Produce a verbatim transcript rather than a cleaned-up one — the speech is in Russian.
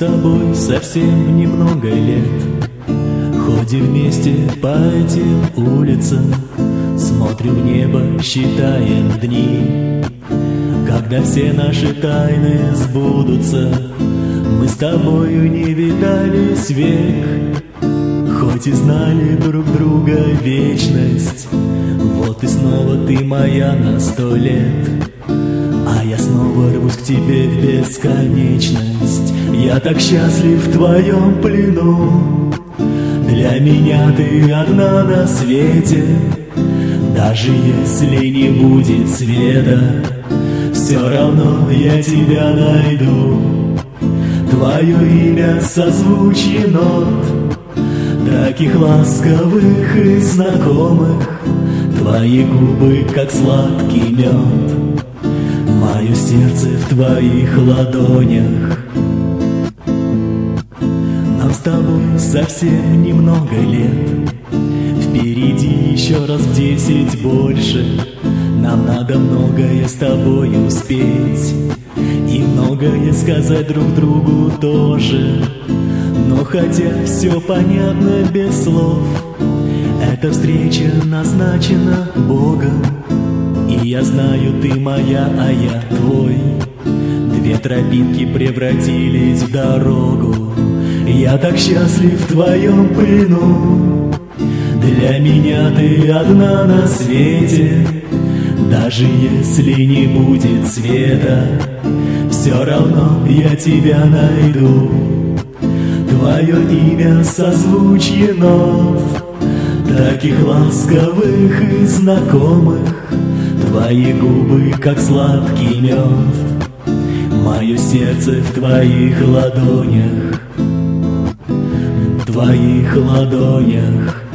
тобой совсем немного лет, ходим вместе по этим улицам, смотрим в небо, считаем дни. Когда все наши тайны сбудутся, мы с тобою не видались век, хоть и знали друг друга вечность. Вот и снова ты моя на сто лет, а я снова рвусь к тебе в бесконечность. Я так счастлив в твоем плену, для меня ты одна на свете. Даже если не будет света, все равно я тебя найду. Твое имя созвучие нот, таких ласковых и знакомых. Твои губы, как сладкий мед, мое сердце в твоих ладонях. Нам с тобой совсем немного лет, впереди еще раз в десять больше. Нам надо многое с тобой успеть и многое сказать друг другу тоже. Но хотя все понятно без слов, эта встреча назначена Богом. И я знаю, ты моя, а я твой. Две тропинки превратились в дорогу. Я так счастлив в твоем плену, для меня ты одна на свете. Даже если не будет света, все равно я тебя найду. Твое имя созвучие нот, таких ласковых и знакомых. Твои губы, как сладкий мед, мое сердце в твоих ладонях, в твоих ладонях.